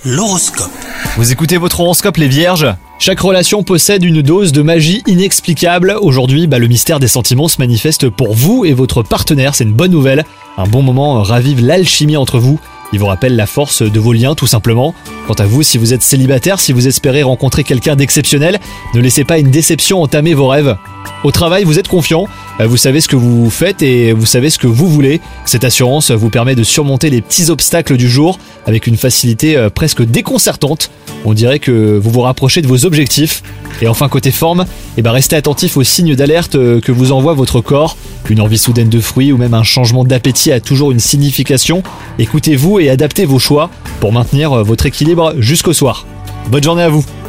L'horoscope. Vous écoutez votre horoscope les vierges ? Chaque relation possède une dose de magie inexplicable. Aujourd'hui, le mystère des sentiments se manifeste pour vous et votre partenaire, c'est une bonne nouvelle. Un bon moment ravive l'alchimie entre vous. Il vous rappelle la force de vos liens tout simplement. Quant à vous, si vous êtes célibataire, si vous espérez rencontrer quelqu'un d'exceptionnel, ne laissez pas une déception entamer vos rêves. Au travail, vous êtes confiant, vous savez ce que vous faites et vous savez ce que vous voulez. Cette assurance vous permet de surmonter les petits obstacles du jour avec une facilité presque déconcertante. On dirait que vous vous rapprochez de vos objectifs. Et enfin côté forme, restez attentif aux signes d'alerte que vous envoie votre corps. Une envie soudaine de fruits ou même un changement d'appétit a toujours une signification. Écoutez-vous et adaptez vos choix pour maintenir votre équilibre jusqu'au soir. Bonne journée à vous!